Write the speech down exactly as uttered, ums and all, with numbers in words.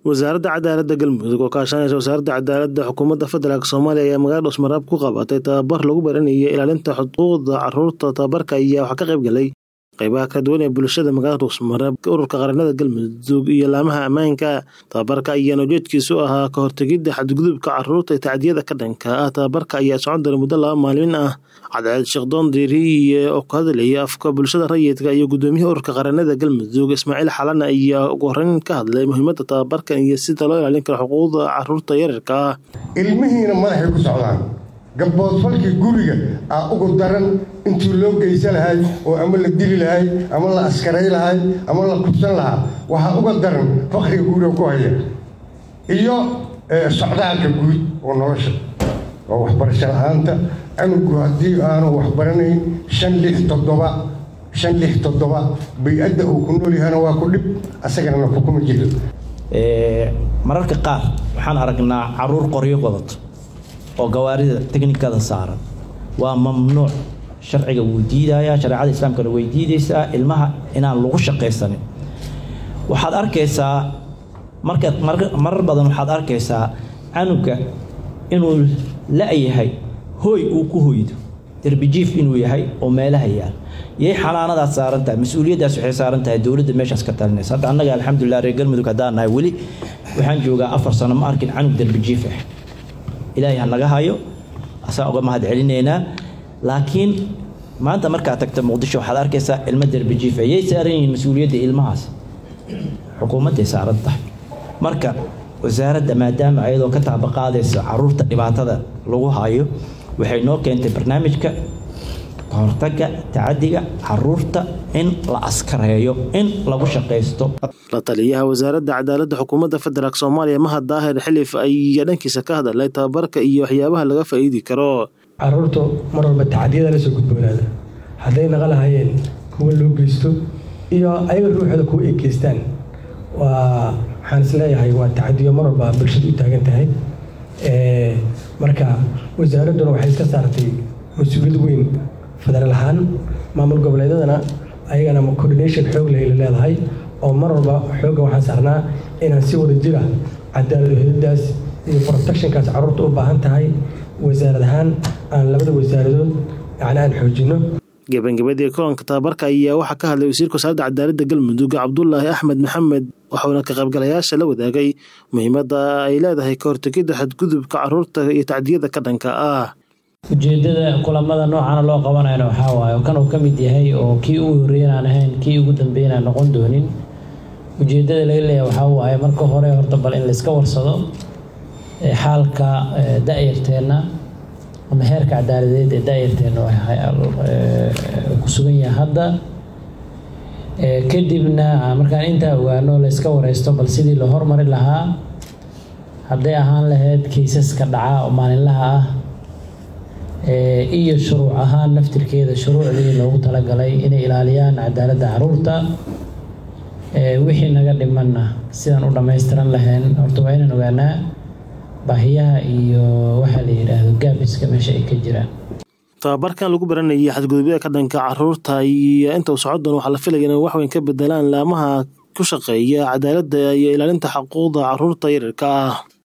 wasaaradda cadaaladda galmudug oo kaashanaysa wasaaradda cadaaladda xukuumadda federaalka Soomaaliya ayaa magaalada Usmaraab ku qabatay tababar lagu baranayo ilaalinta xuquuqda carruurta. tababarka ayaa waxa ka qayb galay qaybaha kala duwan ee bulshada magaalada Usmaraab, ururka qaranada galmudug iyo laamaha ammaanka. tababarka ayaa ujeedkiisu ahaa ka hortagidda xadgudubka carruurta ee tacdiyada ka dhanka ah. tababarka ayaa socon doona muddo laba maalin ah. Cadaalad Sheekh Doondiiri oo ka hadlayay afka bulshada rayidka iyo gudoomiyaha ururka qaranada galmudug Ismaaciil Xalan ayaa ugu horreyn ka hadlay muhiimadda tababarkan iyo sida loo ilaalin karo xuquuqda carruurta yararka ah. ilmihiina madaxay ku socdaan gabdhood falkii guriga aa ugu daran intii loo geysan lahay oo ama la dili lahay ama la askaray lahay ama la kubsan lahaa waxaa uga daran fakriga guriga ku haya iyo socdaalka guud oo nolosha oo waxbarasho la'aanta. anugu haddii aanu waxbaranayn shan lix toddoba shan lix toddoba bay-adda uu ku nool yahana waa ku dhib asagana kuma jiro. mararka qaar waxaan aragnaa carruur qoryo wadato oo gawaarida teknikada saaran. waa mamnuuc, sharciga wuu diidayaa, shareecada islaamkana way diidaysaa ilmaha inaan lagu shaqaysanin. waxaad arkaysaa marka marar badan waxaad arkaysaa canuga inuu la-yahay hooy uu ku hoydo, darbijiif inuu yahay oo meelaha yaal. yay xanaanadaas saaran tahay, mas-uuliyaddaas waxay saaran tahay dowladda meeshaas ka talinaysa. hadda annaga alxamdulilah reer galmudug haddaan nahay weli waxaan joogaa afar sano ma arkin canug darbijiif ah. ilaahay ha naga hayo, asaa uga mahad celinaynaa. laakiin maanta markaad tagta muqdisho waxaad arkaysaa ilmo darbijiif ah. yay saaran yihiin mas-uuliyadda ilmahaas? xukuumadday saaran tahay. marka wasaaradda maadaama ayadoo ka taabaqaadaysa carruurta dhibaatada lagu hayo, waxay noo keentay barnaamijka ka hortagga tacadiga carruurta in la askareeyo, in lagu shaqaysto. la taliyaha wasaaradda cadaaladda xukuumadda federaalka Soomaaliya Mahad Daahir Xilif ayaa dhankiisa ka hadlay tababarka iyo waxyaabaha laga faa'iidi karo. carruurtu mar walba tacadiyada la soo gudboonaada, hadday naga lahayeen kuwa loo geysto iyo ayaga ruuxooda kuwa ay geystaan. waa waxaan isleeyahay waa tacadiyo mar walba bulshadu u taagan tahay. marka wasaaradduna waxay iska saartay mas-uuliyad weyn federaal ahaan. maamul goboleedyadana ayagana coordination xoog leh la leedahay oo mar walba xoogga waxaan saarnaa inaan si wada jira cadaalad heliddaas iyo protectionkaas carruurta u baahan tahay wasaarad ahaan aan labada wasaaradood yacni aan xoojino. gabagabadii kulanka tababarka ayaa waxaa ka hadlay wasiirka wasaaradda cadaaladda galmudug Cabdullaahi Axmed Maxamed, waxaana ka qaybgalayaasha la wadaagay muhiimadda ay leedahay ka hortagidda xadgudubka carruurta iyo tacdiyada ka dhanka ah. ujeedada kulamada noocan loo qabanayna waxaa waaye kan uu ka mid yahay oo kii ugu horreeyay aan ahayn kii ugu dambeeyay noqon doonin. ujeedada laga leeyahay waxaa waaye marka hore horta bal in la iska warsado xaalka da'yarteena ama heerka cadaaladeed ee da'yarteena ku sugan yahay hadda. kadibna markaan intaa ogaano la iska wareysto bal sidii la horumari lahaa, hadday ahaan lahayd kiisaska dhaca oo maalinlaha ah iyo shuruuc ahaan naftirkeeda shuruucdii loogu talagalay inay ilaaliyaan cadaaladda carruurta. wixii naga dhimanna sidaan u dhammaystiran lahayn horta waa inaan ogaanaa baahiyaha iyo waxa la yidhaahdo gaabiska meesha ay ka jiraan. tababarkan lagu baranayay xadgudubyada ka dhanka carruurta iyo inta uu socon doono waxaa la filaya inay wax weyn ka bedelaan laamaha ku shaqeeya cadaaladda iyo ilaalinta xuquuqda carruurta yararka ah.